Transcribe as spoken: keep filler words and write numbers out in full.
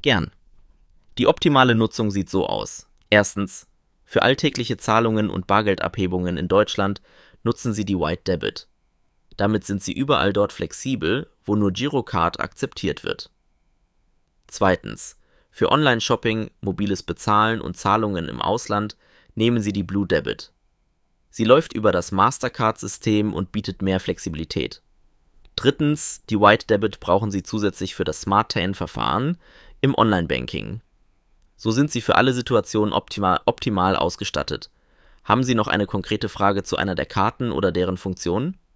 gern. Die optimale Nutzung sieht so aus. Erstens. Für alltägliche Zahlungen und Bargeldabhebungen in Deutschland nutzen Sie die White Debit. Damit sind Sie überall dort flexibel, wo nur Girocard akzeptiert wird. Zweitens. Für Online-Shopping, mobiles Bezahlen und Zahlungen im Ausland nehmen Sie die Blue Debit. Sie läuft über das Mastercard-System und bietet mehr Flexibilität. Drittens. Die White Debit brauchen Sie zusätzlich für das Smart-Ten-Verfahren im Online-Banking. So sind Sie für alle Situationen optimal, optimal ausgestattet. Haben Sie noch eine konkrete Frage zu einer der Karten oder deren Funktionen?